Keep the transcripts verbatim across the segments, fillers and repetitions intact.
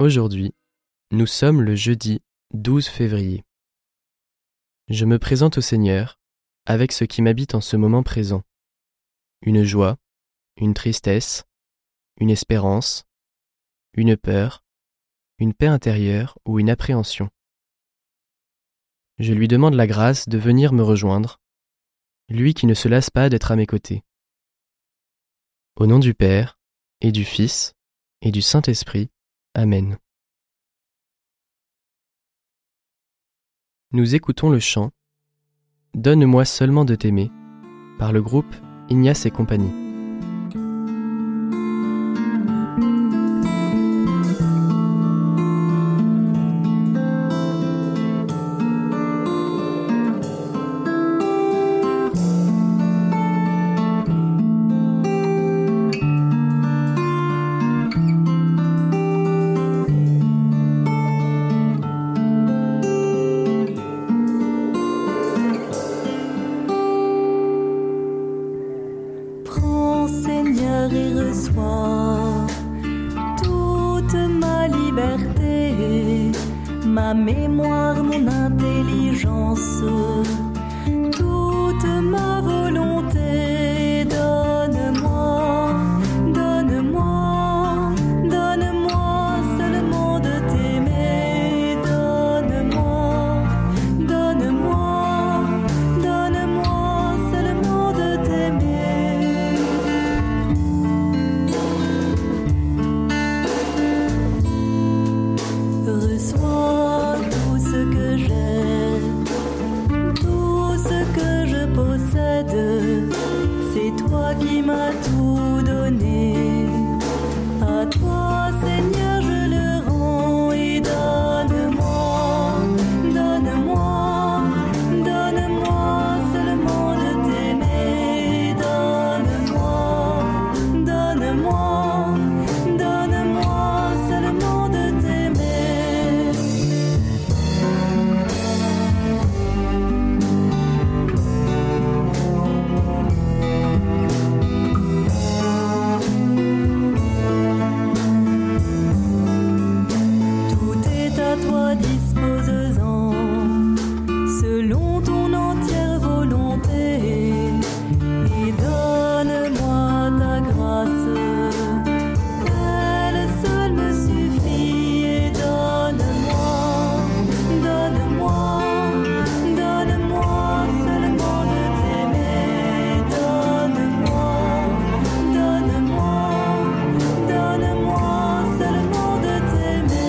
Aujourd'hui, nous sommes le jeudi douze février. Je me présente au Seigneur avec ce qui m'habite en ce moment présent. Une joie, une tristesse, une espérance, une peur, une paix intérieure ou une appréhension. Je lui demande la grâce de venir me rejoindre, lui qui ne se lasse pas d'être à mes côtés. Au nom du Père, et du Fils, et du Saint-Esprit. Amen. Nous écoutons le chant « Donne-moi seulement de t'aimer » par le groupe Ignace et compagnie. Et reçois toute ma liberté, ma mémoire, mon intelligence, toute ma volonté. Donne-moi, donne-moi, donne-moi seulement de t'aimer. Donne-moi, donne-moi, donne-moi seulement de t'aimer. Reçois tout ce que j'ai, tout ce que je possède, c'est toi qui m'as tout donné. À toi, Seigneur, je le rends et donne-moi, donne-moi, donne-moi seulement de t'aimer. Donne-moi, donne-moi, donne-moi seulement de t'aimer. Toi dispose-en selon ton entière volonté et donne-moi ta grâce, elle seule me suffit. Et donne-moi, donne-moi, donne-moi seulement de t'aimer. Donne-moi, donne-moi, donne-moi seulement de t'aimer.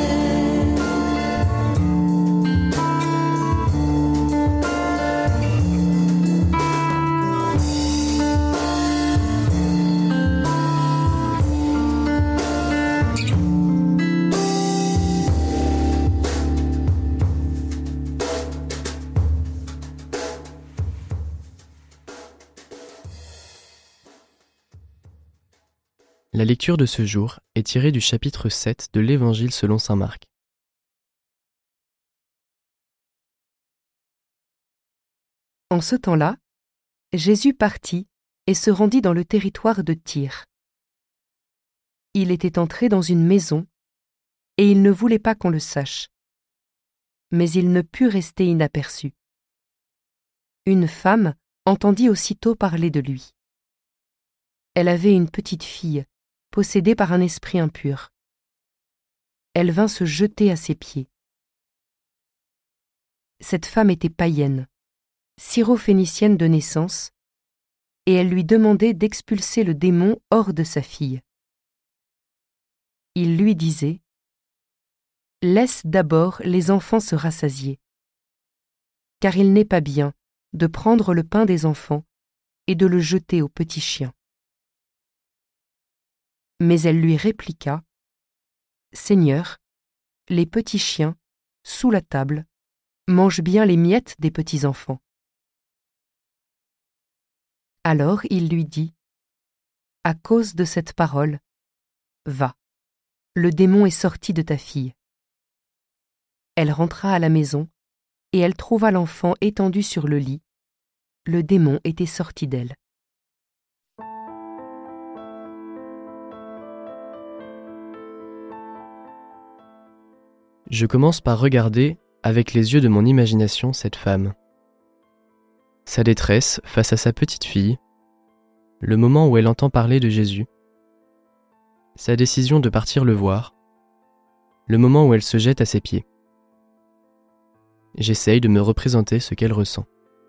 La lecture de ce jour est tirée du chapitre sept de l'Évangile selon saint Marc. En ce temps-là, Jésus partit et se rendit dans le territoire de Tyr. Il était entré dans une maison et il ne voulait pas qu'on le sache. Mais il ne put rester inaperçu. Une femme entendit aussitôt parler de lui. Elle avait une petite fille, possédée par un esprit impur. Elle vint se jeter à ses pieds. Cette femme était païenne, syrophénicienne de naissance, et elle lui demandait d'expulser le démon hors de sa fille. Il lui disait « Laisse d'abord les enfants se rassasier, car il n'est pas bien de prendre le pain des enfants et de le jeter aux petits chiens. » Mais elle lui répliqua « Seigneur, les petits chiens, sous la table, mangent bien les miettes des petits enfants. » Alors il lui dit « À cause de cette parole, va, le démon est sorti de ta fille. » Elle rentra à la maison, et elle trouva l'enfant étendu sur le lit. Le démon était sorti d'elle. Je commence par regarder, avec les yeux de mon imagination, cette femme. Sa détresse face à sa petite fille, le moment où elle entend parler de Jésus, sa décision de partir le voir, le moment où elle se jette à ses pieds. J'essaye de me représenter ce qu'elle ressent.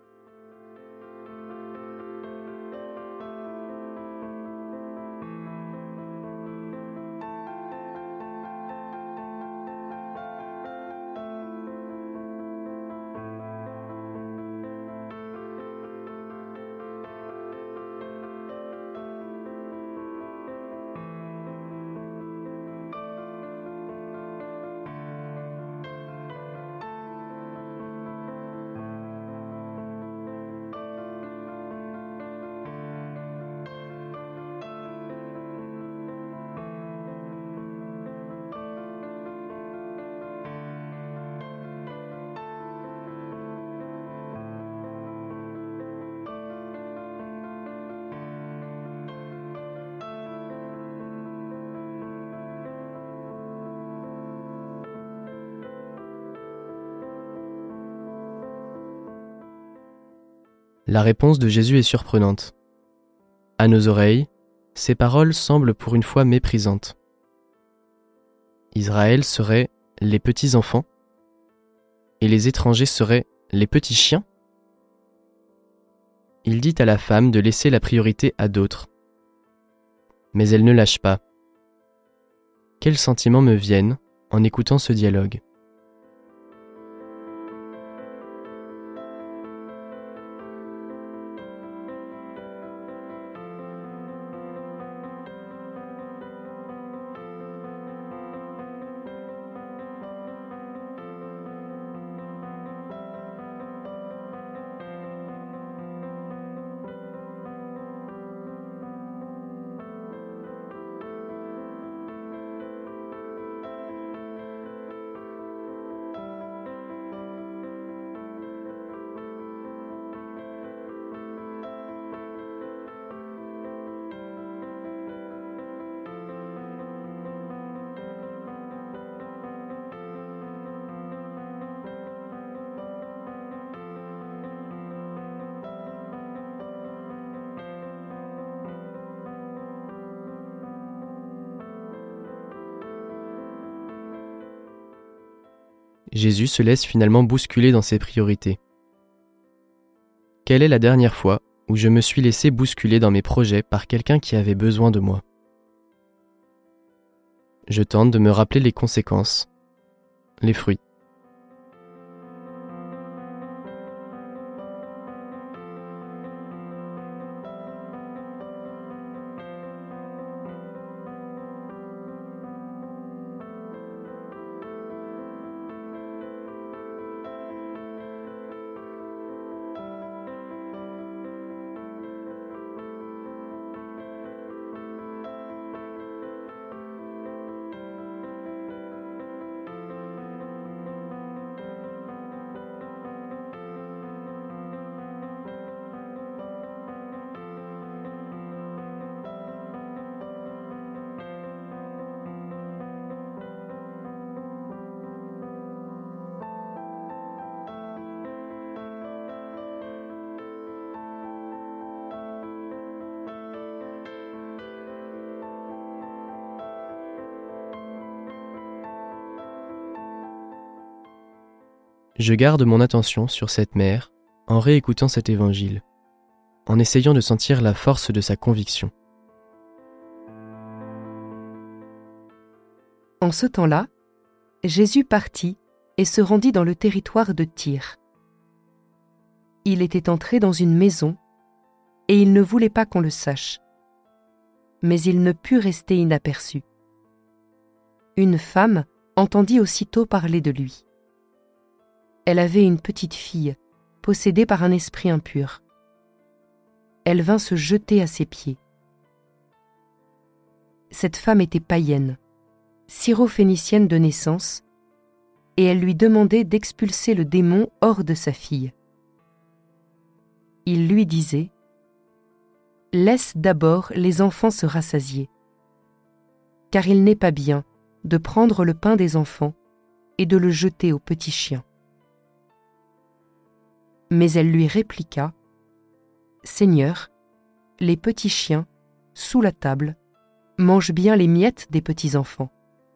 La réponse de Jésus est surprenante. À nos oreilles, ces paroles semblent pour une fois méprisantes. Israël serait les petits enfants et les étrangers seraient les petits chiens. Il dit à la femme de laisser la priorité à d'autres. Mais elle ne lâche pas. Quels sentiments me viennent en écoutant ce dialogue ? Jésus se laisse finalement bousculer dans ses priorités. Quelle est la dernière fois où je me suis laissé bousculer dans mes projets par quelqu'un qui avait besoin de moi ? Je tente de me rappeler les conséquences, les fruits. Je garde mon attention sur cette mère en réécoutant cet évangile, en essayant de sentir la force de sa conviction. En ce temps-là, Jésus partit et se rendit dans le territoire de Tyr. Il était entré dans une maison et il ne voulait pas qu'on le sache. Mais il ne put rester inaperçu. Une femme entendit aussitôt parler de lui. Elle avait une petite fille, possédée par un esprit impur. Elle vint se jeter à ses pieds. Cette femme était païenne, syrophénicienne de naissance, et elle lui demandait d'expulser le démon hors de sa fille. Il lui disait « Laisse d'abord les enfants se rassasier, car il n'est pas bien de prendre le pain des enfants et de le jeter aux petits chiens. Mais elle lui répliqua : « Seigneur, les petits chiens, sous la table, mangent bien les miettes des petits enfants. »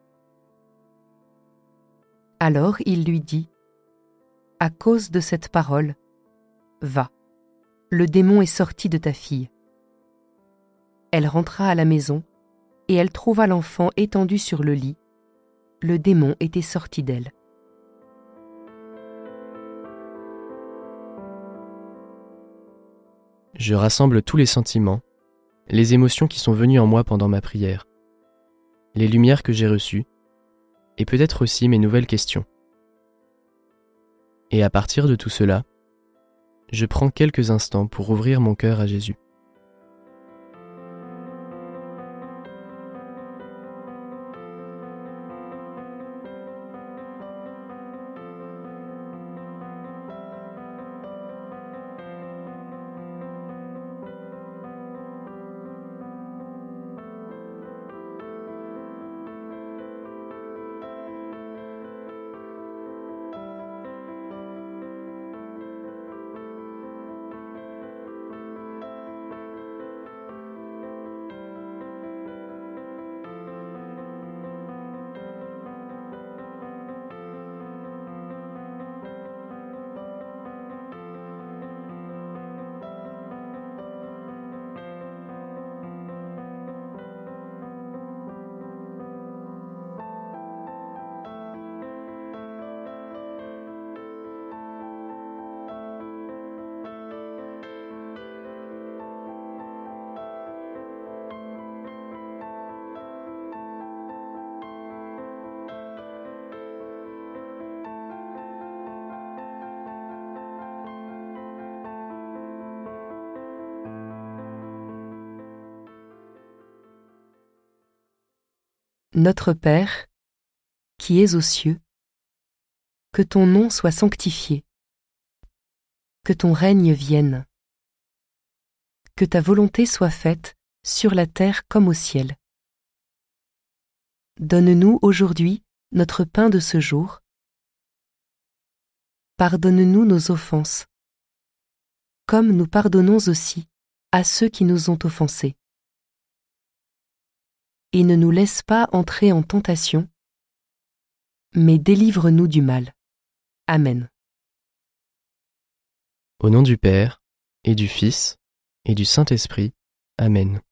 Alors il lui dit : « À cause de cette parole, va, le démon est sorti de ta fille. » Elle rentra à la maison, et elle trouva l'enfant étendu sur le lit. Le démon était sorti d'elle. Je rassemble tous les sentiments, les émotions qui sont venues en moi pendant ma prière, les lumières que j'ai reçues, et peut-être aussi mes nouvelles questions. Et à partir de tout cela, je prends quelques instants pour ouvrir mon cœur à Jésus. Notre Père, qui es aux cieux, que ton nom soit sanctifié, que ton règne vienne, que ta volonté soit faite sur la terre comme au ciel. Donne-nous aujourd'hui notre pain de ce jour. Pardonne-nous nos offenses, comme nous pardonnons aussi à ceux qui nous ont offensés. Et ne nous laisse pas entrer en tentation, mais délivre-nous du mal. Amen. Au nom du Père, et du Fils, et du Saint-Esprit. Amen.